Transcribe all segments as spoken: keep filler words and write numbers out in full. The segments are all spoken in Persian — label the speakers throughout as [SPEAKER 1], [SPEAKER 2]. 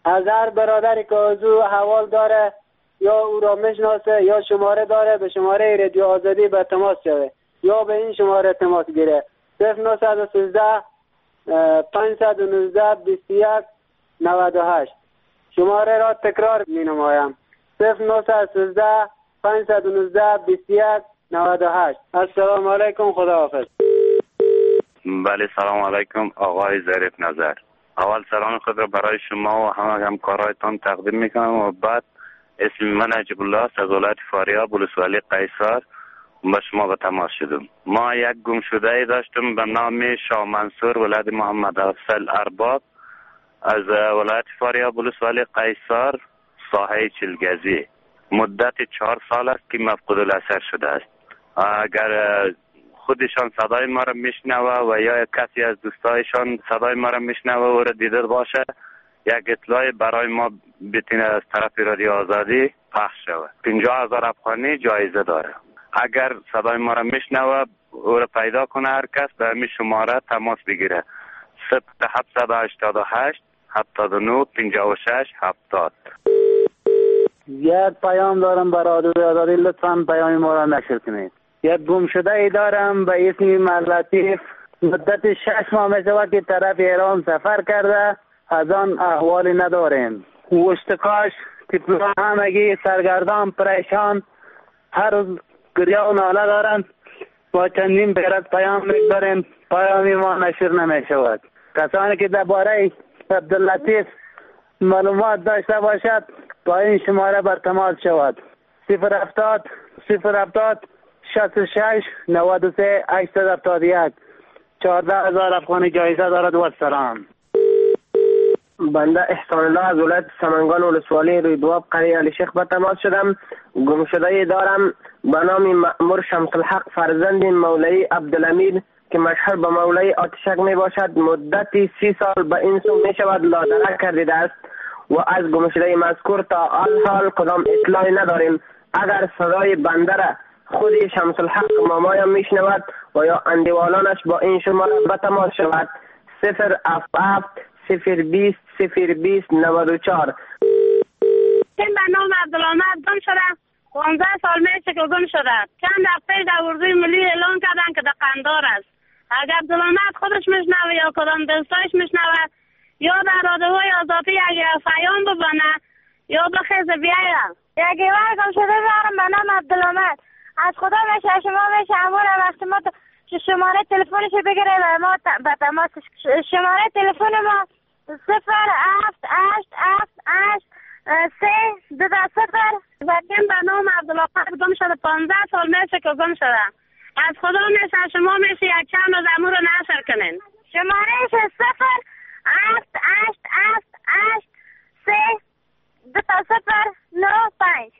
[SPEAKER 1] از هر برادری که از او حوال داره یا او را میشناسه یا شماره داره به شماره رادیو آزادی به تماس شوه یا به این شماره تماس گیره صفر نه یک سه پنج یک نه بیست و یک نود و هشت. شماره را تکرار می نمایم صفر نه یک سه پنج یک نه بیست و یک نود و هشت. السلام علیکم، خداحافظ.
[SPEAKER 2] بله سلام علیکم آقای ظریف نظر. اول سلام خود را برای شما و همه همکارایتان تقدیم میکنم و بعد اسم من عجب الله است از ولایت فاریاب ولسوالی قیصر با شما به تماس شدم. ما یک گم شده ای داشتم به نام شاه منصور ولد محمد افضل ارباب از ولایت فاریاب ولسوالی قیصر ساحه چلگزی. مدت چهار سال است که مفقود الاثر شده است. اگر خودشان صدای ما را میشنوه و یا کسی از دوستایشان صدای ما را میشنوه و را دیده باشه یک اطلاع برای ما بتونه از طرف رادیو آزادی پخش شود. پنجاه هزار افغانی جایزه داره. اگر صدای ما را میشنوه او را پیدا کنه هر کس به همین شماره تماس بگیره صفر هفت هشت هشت هفتاد و نه پنجاه و شش هفتاد.
[SPEAKER 1] یک پیام دارم برای رادیو آزادی، لطفاً پیام ما را نشر کنید. یک گم شده ای دارم به اسم ملطیف، مدت شش ماه می شود که طرف ایران سفر کرده، از آن احوالی نداریم. وشتکاش تیپلا همگی سرگردان پریشان هر روز گریه و ناله دارند. با چندین پیرت پیام میگذاریم پیامی ما نشر نمی شود. کسانی که درباره عبداللطیف معلومات داشته باشد با این شماره بر تماس شود صفر هفتاد صفر هفتاد شصت و شش نود و سه هشتصد و هفتاد و یک. چهارده هزار افغانی جایزه دارد و سلام.
[SPEAKER 3] بنده احسان الله از ولایت سمنگان ولسوالی رویدواب قریه علی شیخ به تماس شدم. گم شده دارم به نام مأمور شمس الحق فرزند مولوی عبدالحمید که مشهور به مولوی آتشک می باشد. مدتی سی سال به این سو می شود لادرک کردیده است و از گم شده مذکور تا آل حال کدام اطلاعی نداریم. اگر صدای بنده را خودی شمس الحق مامایم می شنود و یا اندیوالانش با این شماره به تماس شود صفر هفت هفت صفر بیست صفر بیست نود و چهار.
[SPEAKER 4] این به نام عبدالحمید گم شده پانزده سال میشه که گم شده. چند هفته در اردوی ملی اعلان کردن که در قندار است. اگر عبدالحمید خودش میشنوه یا کدام دوستایش میشنوه یا در رادیوی آزادی اگر پیام ببنه یا بخیز بیاید.
[SPEAKER 5] یکی وقت گم شده دارم به نام عبدالحمید. از خدا میشه شما میشه امور وقتی ما شماره تلفنش بگیره و ما به تماس شماره تلفن ما صفر هفت هشت هفت هشت سه دو صفر.
[SPEAKER 4] وقتی به نام عبدالحمید گم شده پانزده سال میشه که گم شده. از خدا میشه شما میشه یک چند از امور نشر کنین.
[SPEAKER 5] شماره صفر هفت هشت هفت هشت سه دو صفر نه پنج.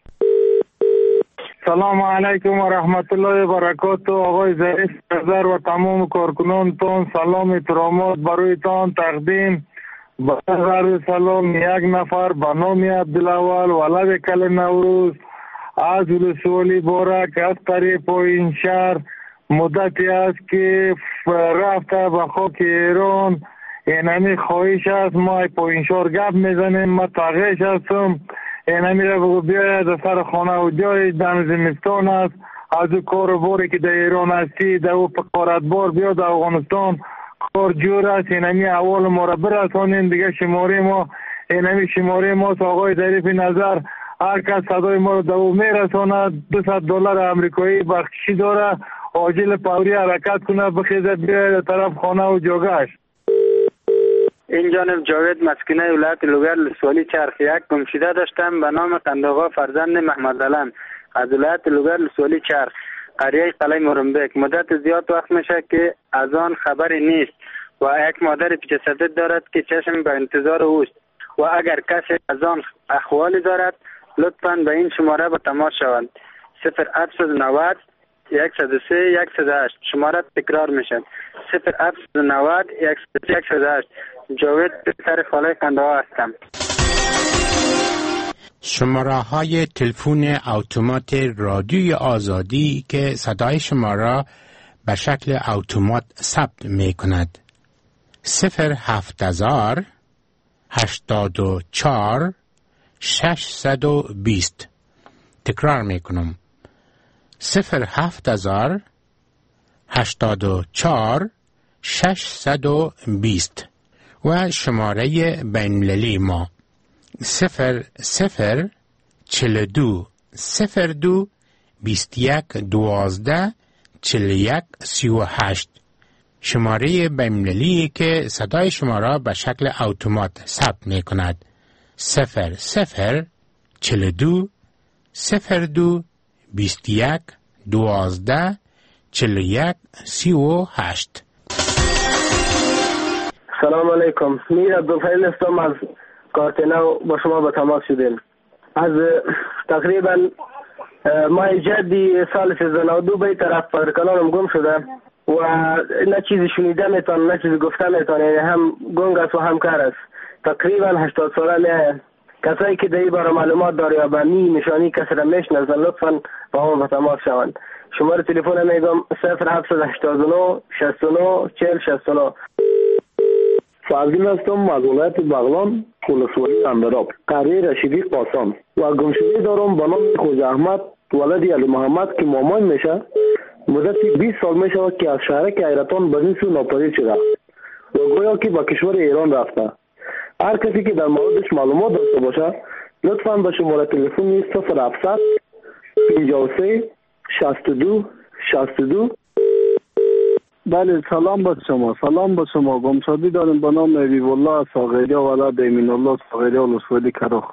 [SPEAKER 6] سلام علیکم و رحمت الله و برکاته. آقای ظریف نظر و تمام کارکنانتان سلام احترامات برایتان تقدیم. با عرض سلام یک نفر به نام عبدالاول ولد کل نوروز از ولسوالی بارک از طریق این شهر مدتی است که رفته به خاک ایران. اینمی خواهش است ما پایین شهر گپ میزنیم. ما تغیش هستم اینمی را بگو بیاید از سر خانه و جای دم زمستان است از او کار باری که در ایران هستی در او فقارت بار بیاد افغانستان کار جور است. اینمی اول ما را برسانیم دیگه شماره ما اینمی شماره ما آقای ظریف نظر هر کس صدای ما را در او میرساند دویست دلار امریکایی بخشی داره عاجل فوری حرکت کنه بخیزه بیاید طرف خانه و جاگهش.
[SPEAKER 1] این جانب جاوید مسکینه ولایت لوگر لسوالی چرخ. یک گمشده داشتم به نام قنداغا فرزند محمد علم از ولایت لوگر لسوالی چرخ قریه قلعه مرنبک. مدت زیاد وقت میشه که از آن خبری نیست و یک مادر پیچ سدد دارد که چشم به انتظار اوست و اگر کسی از آن احوالی دارد لطفاً به این شماره به تماس شوند صفر هفت نود صد و سه صد و هشت. شماره تکرار میشه صفر هفت نود صد و هشت. جاوید پسر خاله قنداغا هستم.
[SPEAKER 7] شماره های تلفن اتومات رادیوی آزادی که صدای شما را به شکل اتومات ثبت می کند صفر هفت هزار هشتاد و چهار ششصد و بیست. تکرار میکنم: صفر هفت هزار هشتاد و چهار ششصد و بیست. و شماره بین‌المللی ما صفر صفر چهل و دو صفر دو بیست و یک دوازده چهل و یک سی و هشت. شماره بین‌المللی که صدای شما را به شکل اتومات ثبت می کند. صفر صفر چهل و دو صفر دو بیست و یک دوازده چهل و یک سی و هشت.
[SPEAKER 3] سلام علیکم. میر عبدالخلیل هستم از کارتنو. با شما به تماس شدیم. از تقریبا ماه جدی سال سیزده و نود و دو به طرف پدرکلانم گم شده و نه چیزی شنیده میتونه نه چیزی گفته میتونه، هم گنگ است و هم کار است. تقریبا هشتاد ساله میه. کسایی که در باره معلومات داره یا به می نشانی کسی را میشناسن لطفا با ما به تماس شوند. شماره تلفن میگم صفر هفت هشتاد و نه شصت و نه چهل شصت و نه.
[SPEAKER 8] فردین هستم از ولایت بغلان، ولسوالی اندراب، قریه رشیدی قاسم و گمشده دارم به نام خوجا احمد ولد علی محمد که مامان میشه. مدتی بیست سال میشه که از شهرک حیرتان به این سو ناپدید شده و گویا که به کشور ایران رفته. هر کسی که در موردش معلومات داشته باشه لطفاً به شماره تلفنی صفر هفتصد پنجاه و سه شصت و دو شصت و دو.
[SPEAKER 6] بله سلام با شما. سلام با شما. گمشدی داریم به نام حبیب الله صاغری ولد امین الله صاغری ولسوالی کرخ.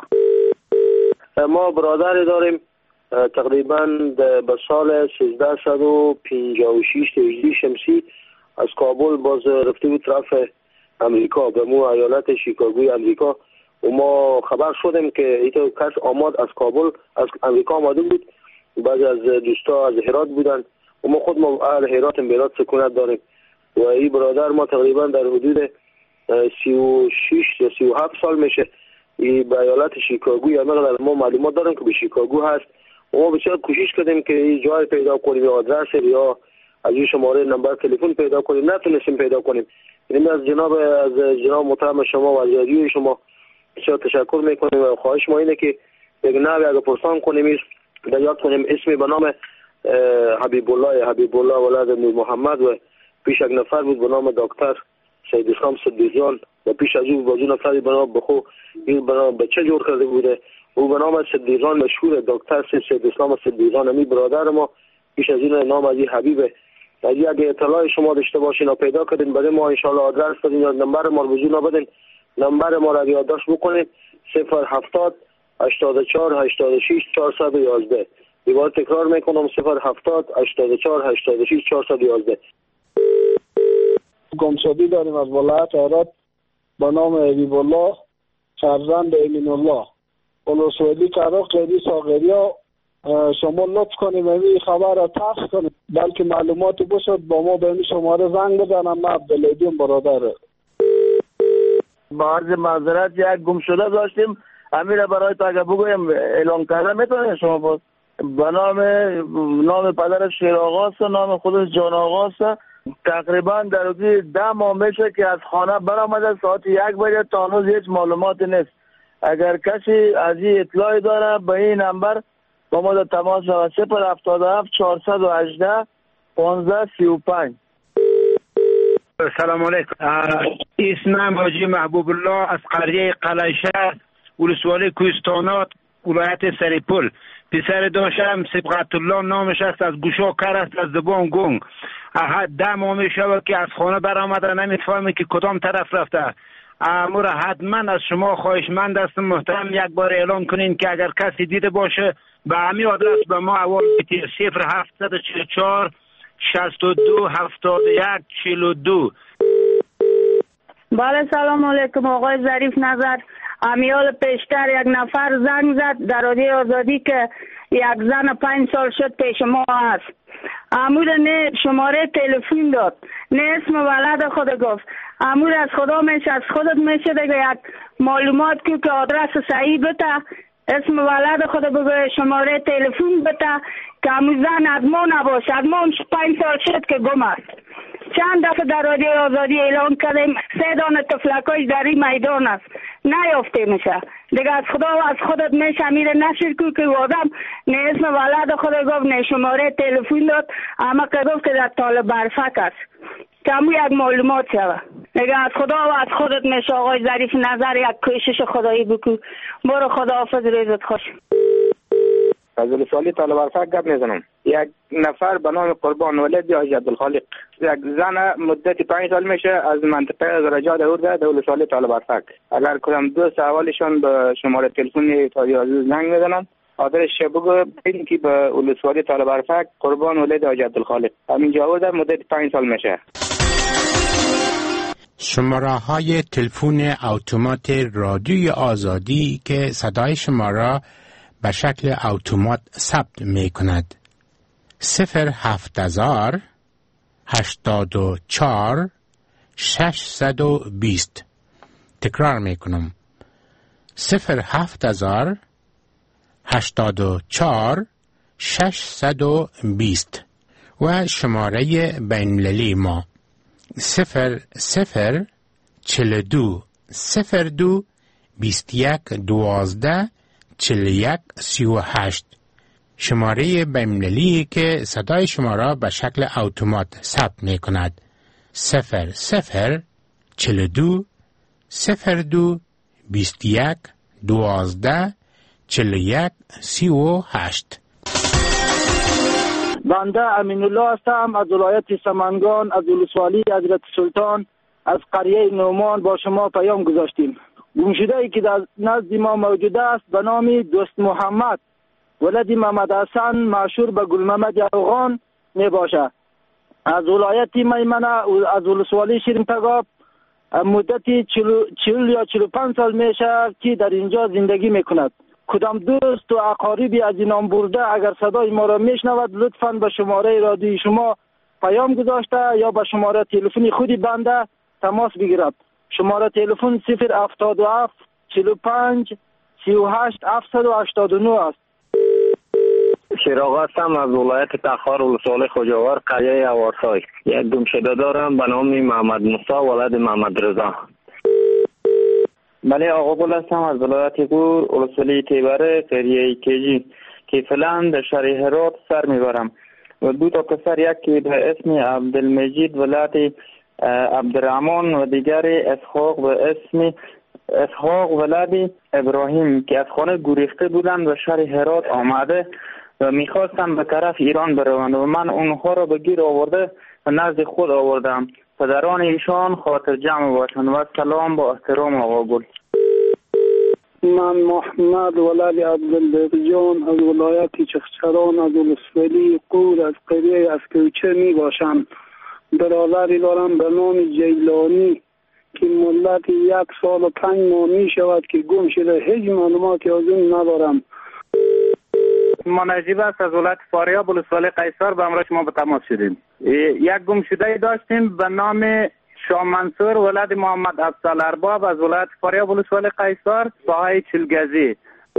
[SPEAKER 9] ما برادری داریم تقریبا به سال سیزده صد و پنجاه و شش هجری شمسی از کابل باز رفته بود طرف امریکا، به مو ایالت شیکاگوی امریکا و ما خبر شدیم که ایتا کس آماد از کابل از امریکا آماده بود. بعضی از دوستا از هرات بودن و ما خود ما اهل هرات بیرات سکونت داریم و این برادر ما تقریبا در حدود سی و شش یا سی و هفت سال میشه این به ایالت شیکاگو یا مقدار ما معلومات داریم که به شیکاگو هست و ما بسیار کوشش کردیم که این جای پیدا کنیم یا آدرس یا از این شماره نمبر تلفن پیدا کنیم، نتونستیم پیدا کنیم. یعنی از جناب از جناب محترم شما و از رادیوی شما بسیار تشکر میکنیم و خواهش ما اینه که یک نوی اگه پرسان کنیم در یاد کنیم اسمی به نام حبیب الله حبیب الله ولد نور محمد و پیش یک نفر بود به نام دکتر سید اسلام صدیقیان و پیش از او بازو نفری به نام بخو این به نام بچه جور کرده بوده او به نام صدیقیان مشهور دکتر سید اسلام صدیقیان. امی برادر ما پیش از این نام از این حبیبه. اگه اگه اطلاع شما داشته باشین و پیدا کردین برای ما انشالله آدرس بدین یا نمبر ما رو وجود نبدین نمبر ما رو یادداشت بکنید صفر هفتاد هشتاد و چهار هشتاد و شش چهارصد و یازده. دیوار تکرار میکنم صفر هفتاد هشتاد و چهار هشتاد و شش چهارصد و یازده.
[SPEAKER 6] گمشدی داریم از ولایت هرات به نام حبیب الله فرزند امین الله ولسوالی کرخ قیدی صاغریا. شما لطف کنیم این خبر را پخش کنیم بلکه معلوماتی بشد با ما به این شماره زنگ بزنم. من عبدالعدیم برادر.
[SPEAKER 1] با عرض معذرت یک گمشده داشتیم امیر برای تو اگه بگویم اعلام کرده میتونه شما باز به نام نام پدرش شیر آقاست و نام خودش جان آقاست. تقریبا در حدود ده ماه میشه که از خانه برآمده ساعت یک بجه تا هنوز هیچ معلوماتی نیست. اگر کسی از این اطلاعی داره به این نمبر با ما در تماس شود صفر هفتاد و هفت چهارصد و هجده پانزده سی و پنج.
[SPEAKER 10] سلام علیکم. اسمم حاجی محبوب الله از قریه قلیشه ولسوالی کوهستانات ولایت سریپل. پسر داشتم سبقت الله نامش است از گوشا کر است از زبان گنگ. احد ده ماه می شود که از خانه برآمده نمیفهمه که کدام طرف رفته. امور حتما از شما خواهشمند هستم محترم یک بار اعلان کنین که اگر کسی دیده باشه به همین آدرس به ما اول بتیر صفر هفتصد و چهل و چهار شصت و دو هفتاد و یک چهل و دو.
[SPEAKER 4] بله سلام علیکم آقای ظریف نظر. امیال پیشتر یک نفر زنگ زد در رادیو آزادی که یک زن پنج سال شد پیش ما هست. امور نه شماره تلفن داد نه اسم ولد خود گفت. امور از خدا میشه از خودت میشه دیگه یک معلومات که آدرس صحیح بده اسم ولد خود بگه شماره تلفن بده که امو زن از ما نباشه. از ما پنج سال شد که گم است. چند دفعه در رادیو آزادی اعلان کردیم سه دانه تفلکای در این میدان است. نیافته میشه دیگه. از خدا و از خودت میشه میره نشر کو که آدم نه اسم ولد خود گفت نه شماره تلفن داد، اما که گفت که در طالب برفک است کمو یک معلومات شوه دیگه. از خدا و از خودت میشه آقای ظریف نظر یک کوشش خدایی بکو. برو خداحافظ، روزت خوش.
[SPEAKER 10] از ولسوالی طالب برفک گپ میزنم. یک نفر به نام قربان ولد حاجی عبدالخالق، یک زن مدت پنج سال میشه از منطقه زرجاد آورده در ولسوالی طالب برفک. اگر کدام دوست اولشان به شماره تلفن تازی عزیز زنگ میزنم، آدرس بگو ببین که به ولسوالی طالب برفک قربان ولد حاجی عبدالخالق همینجا آورده مدت پنج سال میشه.
[SPEAKER 7] شماره های تلفن اتومات رادیوی آزادی که صدای شما را به شکل اتومات ثبت می کند: صفر هفت هزار هشتاد و چهار ششصد و بیست. تکرار می کنم: صفر هفت هزار هشتاد و چهار ششصد و بیست. و شماره بین‌المللی ما صفر صفر چهل و دو صفر دو بیست و یک دوازده چهل و یک سی و هشت. شماره بین‌المللی که صدای شما را به شکل اتومات ثبت می کند: صفر صفر چهل و دو صفر دو بیست و یک دوازده چهل و یک سی و هشت.
[SPEAKER 11] بنده امین الله هستم از ولایت سمنگان، از ولسوالی حضرت سلطان، از قریه نومان با شما پیام گذاشتیم. گمشده‌ای که در نزد ما موجود است به نام دوست محمد ولد محمد حسن مشهور به گل محمد یوغان می باشد. از ولایت میمنه، از ولسوالی شیرین تگاب، مدتی چهل یا چهل و پنج سال میشه که در اینجا زندگی میکند. کدام دوست و اقاربی از این برده اگر صدای ما را میشنود لطفاً به شماره رادیوی شما پیام گذاشته یا به شماره تلفنی خودی بنده تماس بگیرد. شماره تلفن صفر هفتاد و هفت چهل و پنج سی و هشت هفتصد و هشتاد و نه است.
[SPEAKER 8] شیراغ هستم از ولایت تخار ولسوالی خوجاور قریه اوارسای. یک گمشده دارم به نام محمد موسی ولد محمد رضا.
[SPEAKER 12] بله، آقا گل هستم از ولایت گور ولسوالی تیبره قریه کیجی که فعلا در شهر هرات سر میبرم و دو تا پسر، یکی به اسم عبدالمجید ولد عبدالرحمن و دیگری اسحاق به اسم اسحاق ولد ابراهیم که از خانه گریخته بودند و شهر هرات آمده و میخواستند به طرف ایران بروند و من اونها را به گیر آورده و نزد خود آوردم. پدران ایشان خاطر جمع باشند و سلام با احترام آقا گل.
[SPEAKER 11] من محمد ولد عبدالبرجان از ولایت چخچران از ولسوالی قور از قریه اسکوچه می باشم. برادری دارم به نام جیلانی که مدت یک سال و پنج ماه می شود که گم شده، هیچ معلوماتی از اون ندارم.
[SPEAKER 2] ما نجیب است از ولایت فاریاب ولسوالی قیصر به همراه شما به تماس شدیم. یک گمشده داشتیم به نام شاه منصور ولد محمد افضل ارباب از ولایت فاریاب ولسوالی قیصر ساحه چلگزی.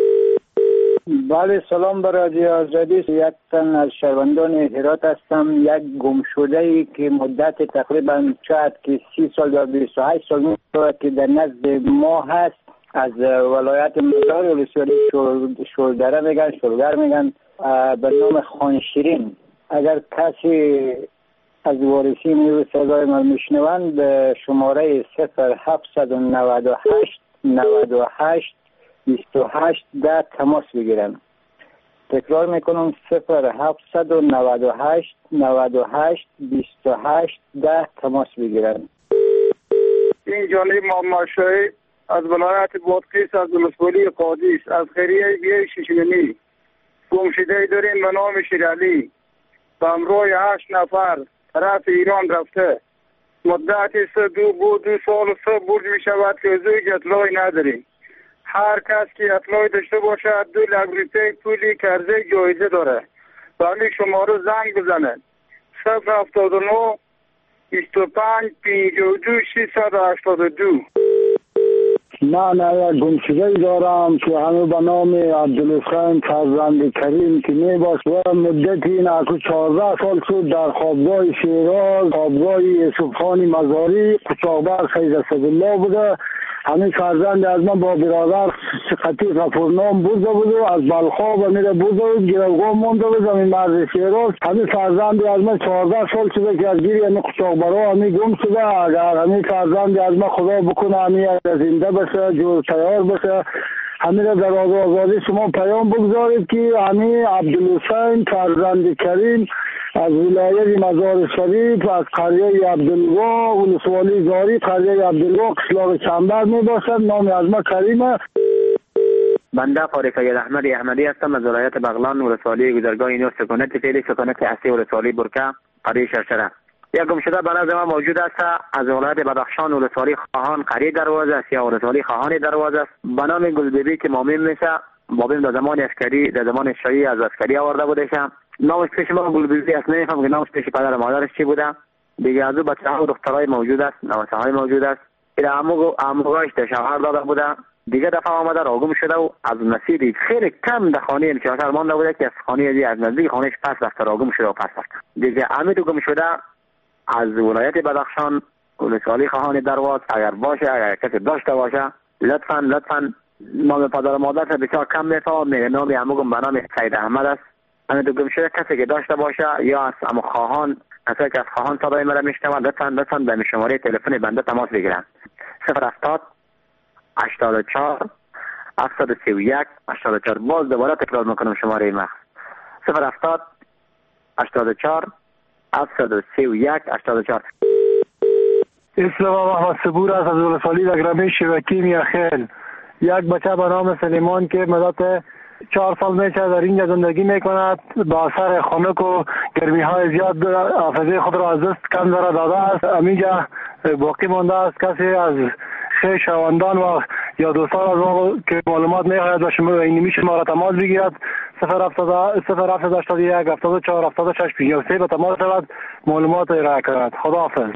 [SPEAKER 11] بله، سلام بر رادیو آزادی. یک تن از شهروندان هرات هستم. یک گمشده‌ای که مدت تقریبا شاید که سی سال یا بیست و هشت سال میشه که در نزد ما هست، از ولایت مزار ولسوالی شولدره میگن شولگر میگن به نام خانشیرین. اگر کسی از وارثین نیو صدای ما میشنوند به شماره صفر هفتصد و نود و هشت نود و هشت بیست و هشت ده تماس بگیرن. تکرار میکنم صفر هفتصد و نود و هشت نود و هشت بیست و هشت ده تماس بگیرن.
[SPEAKER 6] این جانب محمد شاهی از ولایت بادغیس از ولسوالی قادیس از قریه بیه شیشگنی گمشده داریم به نام شیرالی به همراه هشت نفر طرف ایران رفته. مدت سه دو بود دو سال و سه برج می شود که از اوی اطلاعی نداریم. هر کس که اطلاعی داشته باشد دو لک روپیه پولی کرزه جایزه داره. ولی شما رو زنگ بزنه صفر هفتاد و نه بیست و پنج پنجاه و دو ششصد و هشتاد و دو.
[SPEAKER 11] نه نه یک گمشده دارم که همه به نام عبدالخان فرزند کریم که می باش و مدت این اکو چهارده سال شد در خوابگاه شیراز، خوابگاه یوسف خان مزاری قچاقبر خیز اسدالله بوده
[SPEAKER 6] همین فرزند از من با برادر قطعی غفورنام بوده بود و از بلخاب میره بوده و گروگاه مونده بود زمین مرز شیراز. همین فرزند از من چهارده سال شده که از گیری همین قچاق برا همین گم شده. اگر همین فرزند از من خدا بکنه همین زنده بشه جور تیار بشه همین را در آزادی شما پیام بگذارید که همین عبدالحسین فرزند کریم از ولایت مزار شریف از قریه عبدالگاه ولسوالی زاری قریه عبدالگاه قشلاق چنبر می باشد. نام از ما کریمه.
[SPEAKER 13] بنده فارغ سید احمد احمدی هستم از ولایت بغلان ولسوالی گذرگاه اینو سکونت فعلی سکونت اصلی ولسوالی برکه قریه شرشره. یک گمشده به نظر ما موجود است از ولایت بدخشان ولسوالی خواهان قریه دروازه است یا ولسوالی خواهان دروازه است به نام گلبیبی که مامین میشه مامین در زمان عسکری در زمان شایی از عسکری آورده بوده شه. نامش پیش ما گلبیبی است نمیفهم که نامش پیش پدر مادرش چی بوده. دیگه از او بچه ها و دخترای موجود است نواسه های موجود است که عمو عموگاش در شوهر داده بوده. دیگه دفعه آمده راگم شده و از مسیری خیلی کم در خانه انشاءالله مانده بوده که از خانه از نزدیک خانهش پس رفته راگم شده و پس رفته. دیگه امید گم شده از ولایت بدخشان ولسوالی خواهان درواز اگر باشه اگر کسی داشته باشه لطفاً لطفاً نام پدر مادر بسیار کم میفهمم میگه نام عموگم به نام سید احمد است. امید گم شده کسی که داشته باشه یا از عمو خواهان کسی که از خواهان صدای مرا میشنوه لطفاً لطفاً به شماره تلفن بنده تماس بگیرن صفر هفتاد هشتاد و چهار هفتصد و سی و یک هشتاد و چهار. باز دوباره تکرار میکنم شماره ما صفر هفتاد هشتاد و چهار هفتصد و سی و یک هشتاد و چهار.
[SPEAKER 6] اسلام محمد صبور است از ولسوالی دگرمی شوکی میاخیل. یک بچه به نام سلیمان که مدت چهار سال میشه در اینجا زندگی میکند با اثر خنک و گرمی های زیاد حافظه خود را از دست کم داره داده است. همینجا باقی مانده است. کسی از خیش شواندان و یا دوستان از ما که معلومات میخواهد و شما اینمی شما را تماس بگیرد صفر هفتاد هشتاد و یک هفتاد و چهار هفتاد و شش پنجاه و سه به تماس شود معلومات ارائه کند. خداحافظ.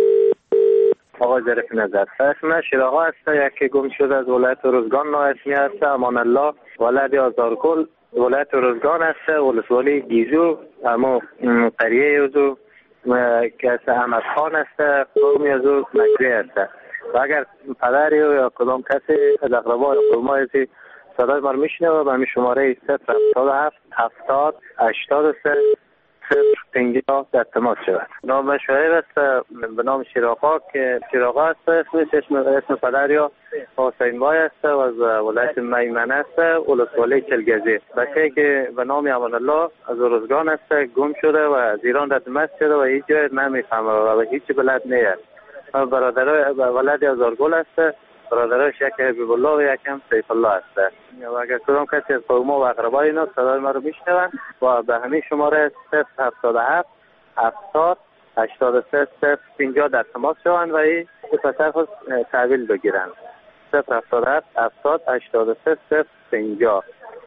[SPEAKER 14] آقای ظریف نظر اسم شیراغا است یکی گم شده از ولایت روزگان نااسمی است. امان الله ولد آزارگل ولایت روزگان است ولسوالی گیزو اما قریه اوزو که است احمد خان است قومی اوزو مکری است و اگر پدری یا کدام کسی از اقربای قومای ازی صدای ما رو میشنه و به شماره صفر هفتاد و هفت هفتاد هشتاد و سه صفر پنجاه در تماس شود. نام شاعر است به نام شیراغا که شیراغا است اسمش اسم, اسم پدر یا حسین بای است و از ولایت میمنه است ولسوالی چلگزی. بچه‌ای که به نام امان الله از روزگان است گم شده و از ایران در دمشق شده و هیچ جای نمیفهمه و هیچ بلد نیست. برادرای ولد آزارگل است برادرش یک حبیب الله و یکم سیف الله است و اگر کدام کسی از قوما و اقربای اینا صدای ما رو میشنوند و به همین شماره صفر هفتاد و هفت هفتاد هشتاد و سه صفر پنجاه در تماس شوند و این پسر خود تحویل بگیرند صفر هفتاد و هفت هفتاد هشتاد و سه صفر پنجاه.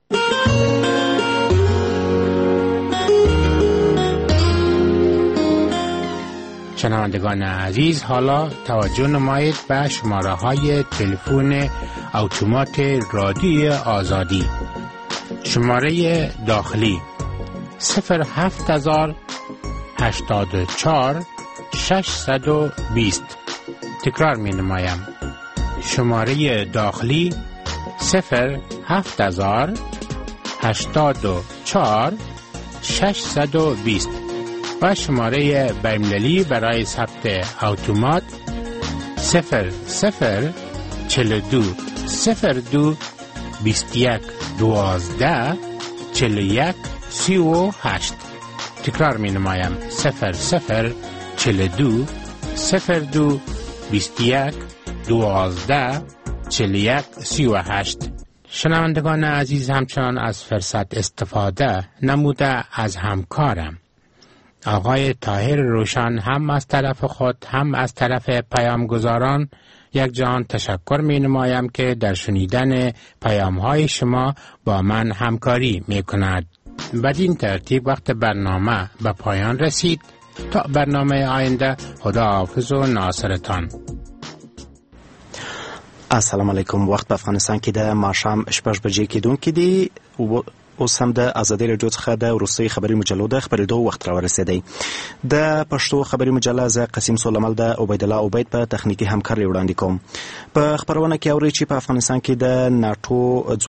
[SPEAKER 7] شنوندگان عزیز حالا توجه نمایید به شماره های تلفن اتومات رادیوی آزادی. شماره داخلی صفر هفت هزار هشتاد و چهار ششصد و بیست. تکرار می نمایم شماره داخلی صفر هفت هزار هشتاد و چهار ششصد و بیست و شماره بین‌المللی برای ثبت اتومات صفر صفر چهل و دو صفر دو بیست و یک دوازده چهل و یک سی و هشت. تکرار می نمایم صفر صفر چهل و دو صفر دو بیست و یک دوازده چهل و یک سی و هشت. شنوندگان عزیز همچنان از فرصت استفاده نموده از همکارم آقای طاهر روشن هم از طرف خود هم از طرف پیامگزاران یک جهان تشکر می نمایم که در شنیدن پیام های شما با من همکاری می کند. بدین ترتیب وقت برنامه به پایان رسید. تا برنامه آینده خداحافظ و ناصرتان.
[SPEAKER 15] السلام علیکم. وقت په افغانستان کې د ماښام شپږ بجې کېدونکې دي. اوس هم د ازادي راډیو څخه د وروستۍ خبري مجلو د خبرېدو وخت راورسېدی. د پښتو خبري مجله زه قسیم سولمل د عبید الله عبید په تخنیکي همکارۍ وړاندې کوم. په خبرونه کې اورئ چې په افغانستان کې د ناټو